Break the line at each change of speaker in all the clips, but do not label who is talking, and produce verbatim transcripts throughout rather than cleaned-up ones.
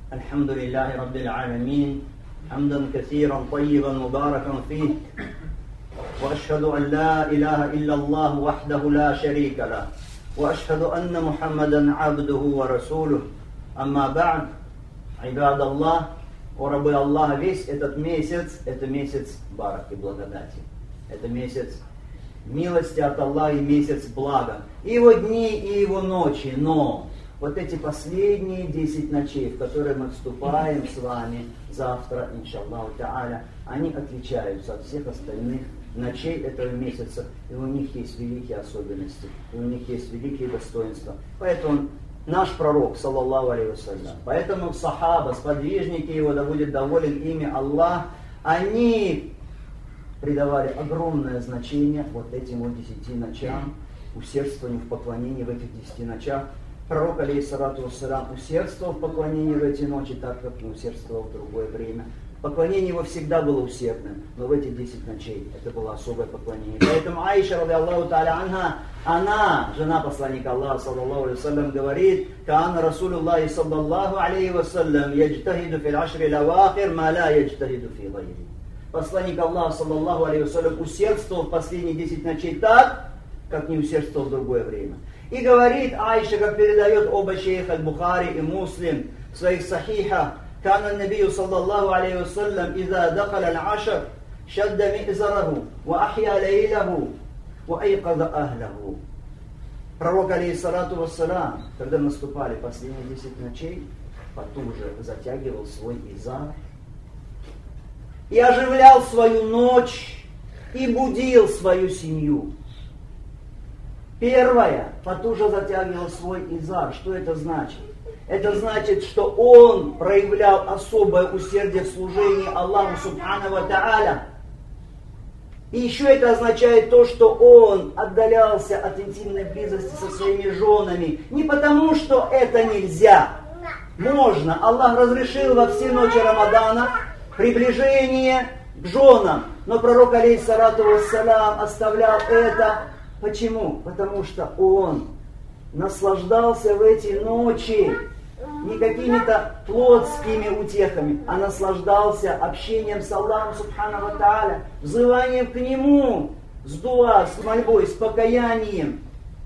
الحمد لله رب العالمين حمدا كثيرا طيبا مباركا فيه وأشهد أن لا إله إلا الله وحده لا شريك له وأشهد أن محمدا عبده ورسوله أما بعد عباد الله ورب الله весь этот месяц это месяц бараки, благодати, это месяц милости от Аллаха и месяц блага, и его дни, и его ночи. Но вот эти последние десять ночей, в которые мы вступаем с вами завтра, иншаллаху та'аля, они отличаются от всех остальных ночей этого месяца, и у них есть великие особенности, и у них есть великие достоинства. Поэтому наш пророк, саллаллаху алейхи вассалям, поэтому сахаба, сподвижники его, да будет доволен ими Аллах, они придавали огромное значение вот этим вот десяти ночам, усердствованию в поклонении в этих десяти ночах. Пророк, алейхиссалату вассалям, усердствовал в поклонении в эти ночи, так как не усердствовал в другое время. Поклонение его всегда было усердным, но в эти десять ночей это было особое поклонение. Поэтому Аиша, ради Аллаху та'аля анха, она, жена посланника Аллаха, саллаллаху алейхи вассалям, говорит: «Каан Расулуллахи саллаллаху алейхи вассалям яджтахиду фил ашри лавахир ма ла яджтахиду фи гайри». Посланник Аллаха, саллаллаху алейхи вассалям, усердствовал в последние десять ночей так, как не усердствовал в другое время. И говорит Аиша, как передает оба шейха Бухари и Муслим в своих сахихах: كان النبي صلى الله عليه وسلم إذا دخل العشر شد مئزره وأحيا ليله وأيقظ أهله. Пророк, алейхиссалату вассалям, когда наступали последние десять ночей, потуже затягивал свой изар и оживлял свою ночь и будил свою семью. Первое, потуже затягивал свой изар. Что это значит? Это значит, что он проявлял особое усердие в служении Аллаху субхану ва та'аля. И еще это означает то, что он отдалялся от интимной близости со своими женами. Не потому, что это нельзя. Можно. Аллах разрешил во все ночи Рамадана приближение к женам. Но пророк, алейхиссалату вассалям, оставлял это. Почему? Потому что он наслаждался в эти ночи не какими-то плотскими утехами, а наслаждался общением с Аллахом субхану ва та'аля, взыванием к Нему, с дуа, с мольбой, с покаянием.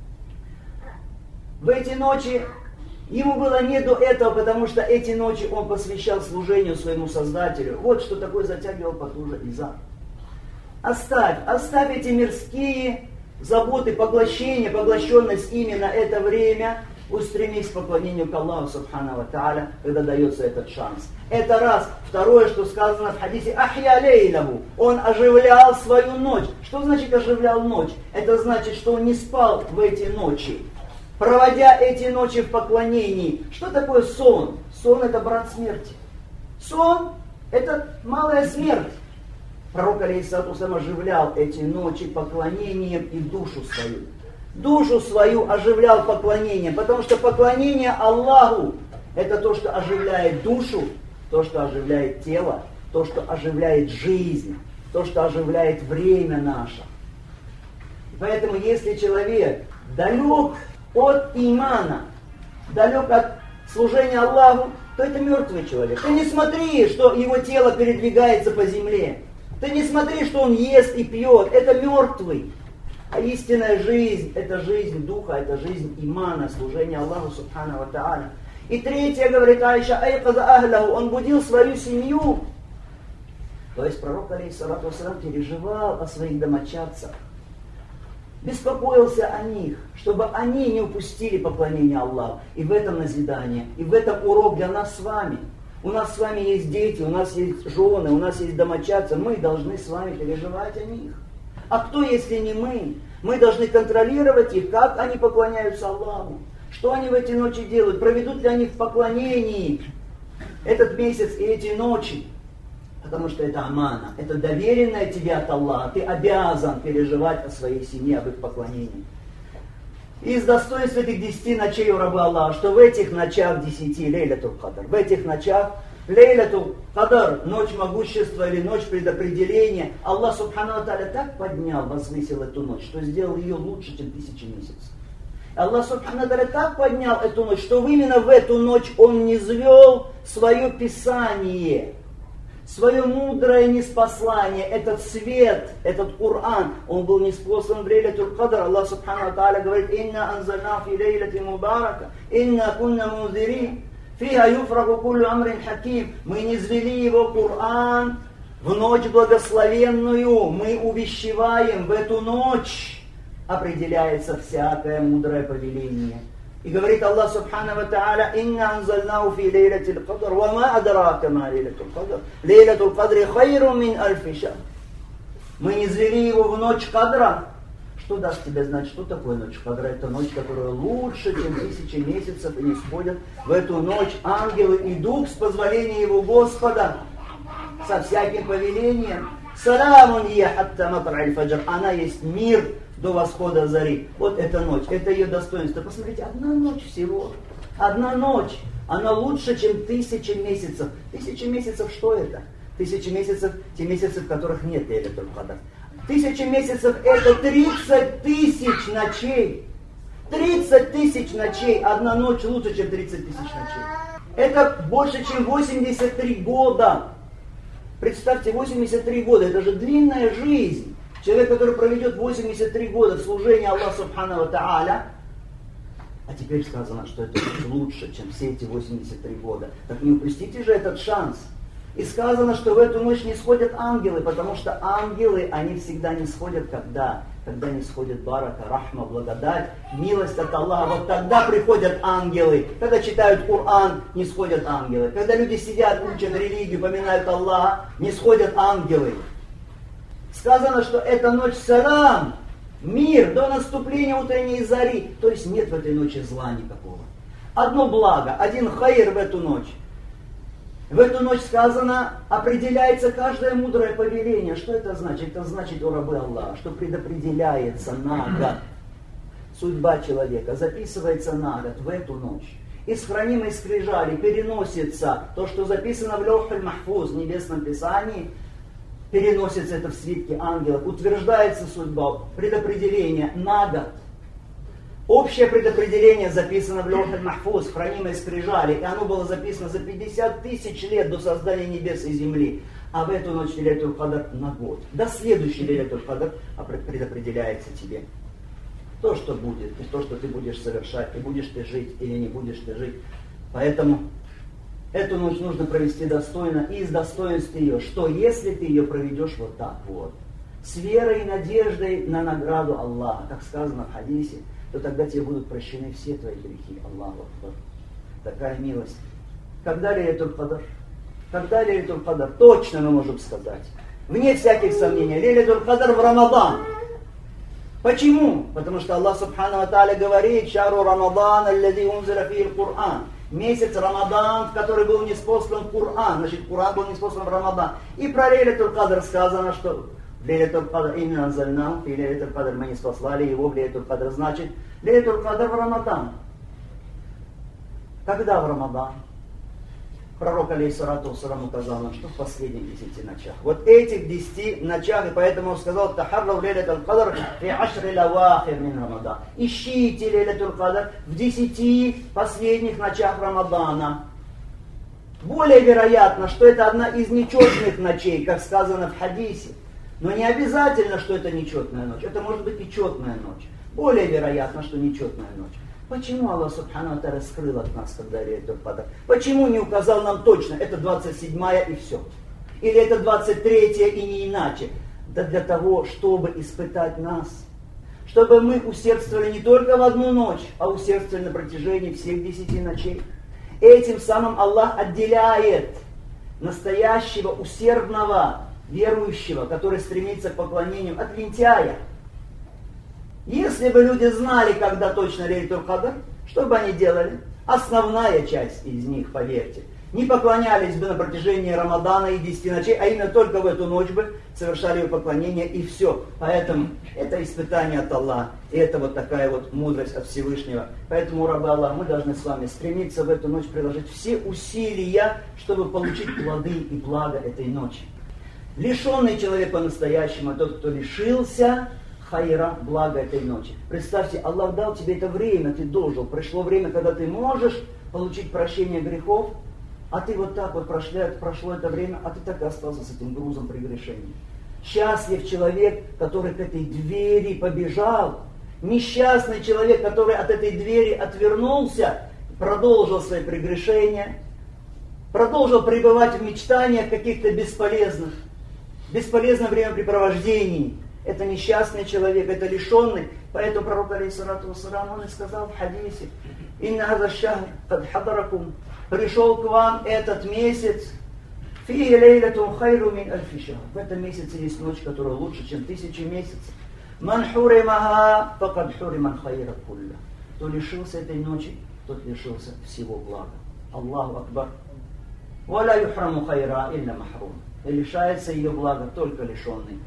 В эти ночи ему было не до этого, потому что эти ночи он посвящал служению своему Создателю. Вот что такое затягивал потуже изар. Оставь, оставь эти мирские заботы, поглощения, поглощенность ими на это время, устремись к поклонению к Аллаху субхану ва та'аля, когда дается этот шанс. Это раз. Второе, что сказано в хадисе: ахья лейлаху, он оживлял свою ночь. Что значит оживлял ночь? Это значит, что он не спал в эти ночи, проводя эти ночи в поклонении. Что такое сон? Сон — это брат смерти. Сон — это малая смерть. Пророк, алейхиссалату вассалям, оживлял эти ночи поклонением и душу свою. Душу свою оживлял поклонением, потому что поклонение Аллаху — это то, что оживляет душу, то, что оживляет тело, то, что оживляет жизнь, то, что оживляет время наше. Поэтому если человек далек от имана, далек от служения Аллаху, то это мертвый человек. Ты не смотри, что его тело передвигается по земле. Ты не смотри, что он ест и пьет. Это мертвый. А истинная жизнь — это жизнь духа, это жизнь имана, служения Аллаху субхану ва та'аля. И третье, говорит Аиша, айказа ахляху, он будил свою семью. То есть пророк, алейхиссалату вассалям, переживал о своих домочадцах, беспокоился о них, чтобы они не упустили поклонение Аллаху. И в этом назидание, и в этом урок для нас с вами. У нас с вами есть дети, у нас есть жены, у нас есть домочадцы, мы должны с вами переживать о них. А кто, если не мы? Мы должны контролировать их, как они поклоняются Аллаху, что они в эти ночи делают, проведут ли они в поклонении этот месяц и эти ночи. Потому что это амана, это доверенное тебе от Аллаха, ты обязан переживать о своей семье, об их поклонении. Из достоинств этих десяти ночей у раба Аллаха, что в этих ночах десяти, лейлатул кадр, в этих ночах, лейлатул кадр, ночь могущества или ночь предопределения, Аллах субхану ва та'аля так поднял, возвысил эту ночь, что сделал ее лучше, чем тысячи месяцев. Аллах субхану ва та'аля так поднял эту ночь, что именно в эту ночь Он низвел свое Писание, свое мудрое ниспослание, этот свет, этот Коран, он был ниспослан в Лейлатуль Кадр. Аллах Субхану Тааля говорит: «Инна анзальна фи лейлати мубарака, инна кунна мунзирин, фиха юфрагу куллю амрин хаким». Мы низвели его Коран в ночь благословенную, мы увещеваем, в эту ночь определяется всякое мудрое повеление. И говорит Аллах Субхану ва Тааля: «Инна анзальнаху фи лейлатиль кадр, ва ма адрака ма лейлатуль кадр, лейлатуль кадри хайру мин альфи шахр». Мы низвели его в ночь Кадра. Что даст тебе знать, что такое ночь Кадра? Это ночь, которая лучше, чем тысячи месяцев, и не сходят в эту ночь ангелы и дух с позволения его Господа, со всяким повелением. Саламун я хатта матла'иль фаджр. Она есть мир до восхода зари. Вот эта ночь, это ее достоинство. Посмотрите, одна ночь всего. Одна ночь. Она лучше, чем тысячи месяцев. Тысячи месяцев что это? Тысячи месяцев, те месяцы, в которых нет Лейлатуль Кадр. Тысячи месяцев это тридцать тысяч ночей. тридцать тысяч ночей. Одна ночь лучше, чем тридцать тысяч ночей. Это больше, чем восемьдесят три года. Представьте, восемьдесят три года, это же длинная жизнь. Человек, который проведет восемьдесят три года в служении Аллаху Субхану ва Тааля, а теперь сказано, что это лучше, чем все эти восемьдесят три года. Так не упустите же этот шанс. И сказано, что в эту ночь не сходят ангелы, потому что ангелы, они всегда не сходят когда? Когда не сходит барака, рахма, благодать, милость от Аллаха. Вот тогда приходят ангелы. Когда читают Коран, не сходят ангелы. Когда люди сидят, учат религию, поминают Аллаха, не сходят ангелы. Сказано, что эта ночь салам, мир до наступления утренней зари. То есть нет в этой ночи зла никакого. Одно благо, один хайр в эту ночь. В эту ночь сказано, определяется каждое мудрое повеление. Что это значит? Это значит, о рабы Аллаха, что предопределяется на год. Судьба человека записывается на год в эту ночь. Из хранимой скрижали переносится то, что записано в Лёхь аль-Махфуз, в Небесном Писании, переносится это в свитке ангелов, утверждается судьба, предопределение на год. Общее предопределение записано в Лёхь аль-Махфуз, в хранимой скрижали, и оно было записано за пятьдесят тысяч лет до создания небес и земли. А в эту ночь Лейлатуль Кадр на год. До следующей Лейлатуль Кадр предопределяется тебе. То, что будет, и то, что ты будешь совершать, и будешь ты жить, или не будешь ты жить. Поэтому эту ночь нужно провести достойно, и из достоинств ее, что если ты ее проведешь вот так вот, с верой и надеждой на награду Аллаха, как сказано в хадисе, то тогда тебе будут прощены все твои грехи. Аллаху Акбар. Такая милость. Когда Лейлатуль Кадр? Когда Лейлатуль Кадр? Точно мы можем сказать. Вне всяких сомнений. Лейлатуль Кадр в Рамадан. Почему? Потому что Аллах Субхану ва Тааля говорит: «Шару Рамадан, аллади унзила фихи Кур'ан». Месяц Рамадан, в который был ниспослан Кур'ан. Значит, Кур'ан был ниспослан в Рамадан. И про Лейлатуль Кадр сказано, что Лейлатуль Кадр инна анзальнаху фи Лейлатуль Кадр, мы ниспослали его в Лейлатуль Кадр. Значит, Лейлатуль Кадр в Рамадан. Когда в Рамадан? Пророк алейхиссалату вассалам указал нам, что в последних десяти ночах. Вот этих десяти ночах, и поэтому он сказал: «Тахаррав Лейлатуль Кадр фи ашри лавахир мин Рамадан». Ищите Лейлатуль Кадр в десяти последних ночах Рамадана. Более вероятно, что это одна из нечетных ночей, как сказано в хадисе. Но не обязательно, что это нечетная ночь. Это может быть и четная ночь. Более вероятно, что нечетная ночь. Почему Аллах Субхану ва Тааля скрыл от нас, когда Лейлатуль Кадр? Почему не указал нам точно, это двадцать седьмая и все? Или это двадцать третья и не иначе? Да для того, чтобы испытать нас. Чтобы мы усердствовали не только в одну ночь, а усердствовали на протяжении всех десяти ночей. Этим самым Аллах отделяет настоящего, усердного, верующего, который стремится к поклонению, от лентяя. Если бы люди знали, когда точно Лейлатуль Кадр, что бы они делали? Основная часть из них, поверьте, не поклонялись бы на протяжении Рамадана и десяти ночей, а именно только в эту ночь бы совершали поклонение, и все. Поэтому это испытание от Аллаха, и это вот такая вот мудрость от Всевышнего. Поэтому, рабы Аллаха, мы должны с вами стремиться в эту ночь приложить все усилия, чтобы получить плоды и благо этой ночи. Лишенный человек по-настоящему, тот, кто лишился хайра, благо этой ночи. Представьте, Аллах дал тебе это время, ты должен. Пришло время, когда ты можешь получить прощение грехов, А ты вот так вот прошло, прошло это время, а ты так и остался с этим грузом прегрешений. Счастлив человек, который к этой двери побежал. Несчастный человек, который от этой двери отвернулся, продолжил свои прегрешения, продолжил пребывать в мечтаниях каких-то бесполезных, бесполезном времяпрепровождении. Это несчастный человек, это лишенный. Поэтому пророк, алейхиссалату вассалям, он и сказал в хадисе: «Инна хаза шахр кад хадаракум». Пришел к вам этот месяц. Фи лейлатун хайру мин альфи шахр. В этом месяце есть ночь, которая лучше, чем тысячи месяцев. Ман хуримаха факад хуриман хайра кулля. Кто лишился этой ночи, тот лишился всего блага. Аллаху акбар. Валя юхраму хайра илля махрум. И лишается ее блага только лишенный.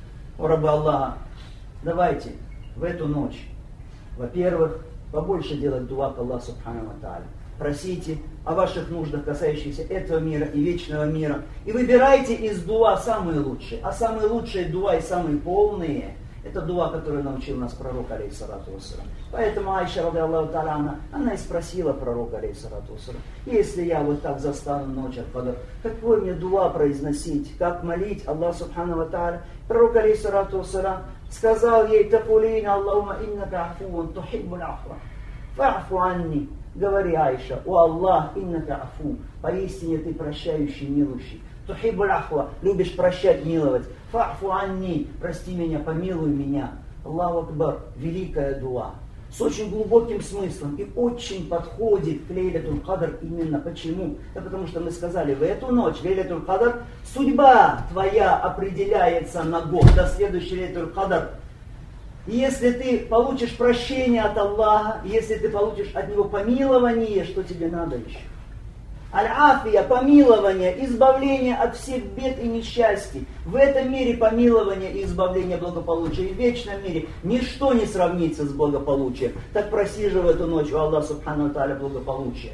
О рабы Аллаха, давайте в эту ночь, во-первых, побольше делать дуа к Аллаху субхану ва тааля. Просите о ваших нуждах, касающихся этого мира и вечного мира. И выбирайте из дуа самые лучшие. А самые лучшие дуа и самые полные — это дуа, которую научил нас пророк, алейхиссалату вассалям. Поэтому Айша, ради Аллаху та'аля, она, она и спросила пророка, алейхиссалату вассалям: если я вот так застану ночь аль-Кадр, какой мне дуа произносить, как молить Аллах субхану ва та'аля? Пророк, алейхиссалату вассалям, сказал ей: «Такулина Аллахума иннака афуун тухиббуль афва, фа'фу анни». Говори, Айша: «О Аллах, иннака афу, поистине ты прощающий, милующий. Тухиббуль афва, любишь прощать, миловать. Фа'фу анни, прости меня, помилуй меня». Аллаху акбар, великая дуа, с очень глубоким смыслом и очень подходит к Лейлатуль Кадр. Именно почему? Да потому что мы сказали, в эту ночь, Лейлатуль Кадр, судьба твоя определяется на год, до следующей Лейлатуль Кадр. И если ты получишь прощение от Аллаха, если ты получишь от Него помилование, что тебе надо еще? Аль-Афия, помилование, избавление от всех бед и несчастий. В этом мире помилование и избавление, благополучия. И в вечном мире ничто не сравнится с благополучием. Так проси же в эту ночь у Аллаха субхану ва тааля благополучия.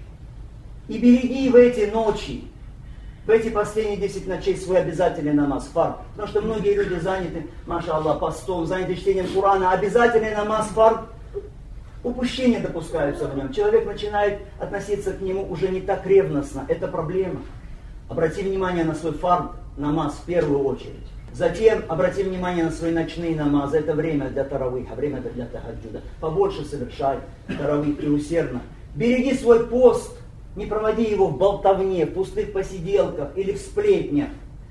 И береги в эти ночи, в эти последние десять ночей свой обязательный намаз, фард. Потому что многие люди заняты, маша Аллах, постом, заняты чтением Корана. Обязательный намаз, фард. Упущения допускаются в нем. Человек начинает относиться к нему уже не так ревностно. Это проблема. Обрати внимание на свой фард, намаз в первую очередь. Затем обрати внимание на свои ночные намазы. Это время для таравиха, время для тахаджуда. Побольше совершай таравих и усердно. Береги свой пост. Не проводи его в болтовне, в пустых посиделках или в сплетнях,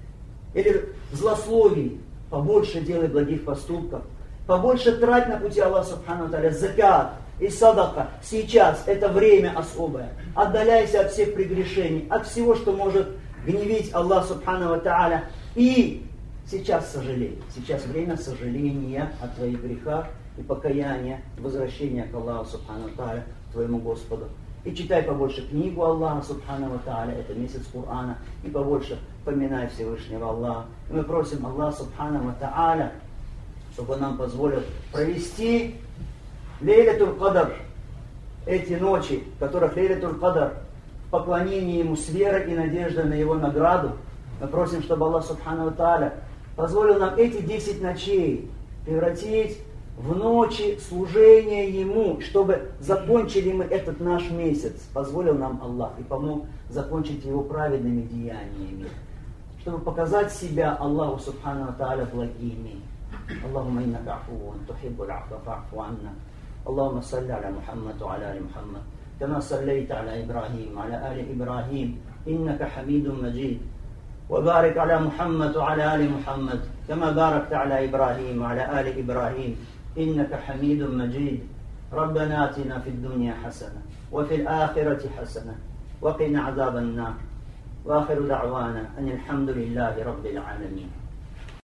или в злословии. Побольше делай благих поступков. Побольше трать на пути Аллаха субхану ва тааля закат и садака. Сейчас это время особое. Отдаляйся от всех прегрешений, от всего, что может гневить Аллаха субхану ва тааля. И сейчас сожалей. Сейчас время сожаления о твоих грехах и покаяния, возвращения к Аллаху субхану ва тааля, твоему Господу. И читай побольше книгу Аллаха субхану ва тааля, это месяц Корана, и побольше поминай Всевышнего Аллаха. И мы просим Аллаха субхану ва тааля, чтобы он нам позволил провести Лейлатуль Кадр, эти ночи, в которых Лейлатуль Кадр, в поклонении Ему с верой и надеждой на Его награду. Мы просим, чтобы Аллах субхану ва тааля позволил нам эти десять ночей превратить в ночи служения Ему, чтобы закончили мы этот наш месяц. Позволил нам Аллах и помог закончить его праведными деяниями, чтобы показать себя Аллаху субхану ва тааля благими. اللهم إنك عفو تحب العفو فاعف عنا. اللهم صل على محمد وعلى آل محمد كما صليت على إبراهيم وعلى آل إبراهيم إنك حميد مجيد. وبارك على محمد وعلى آل محمد كما باركت على إبراهيم وعلى آل إبراهيم إنك حميد مجيد. ربنا آتنا في الدنيا حسنة وفي الآخرة حسنة وقنا عذاب النار. وآخر دعوانا أن الحمد لله رب العالمين.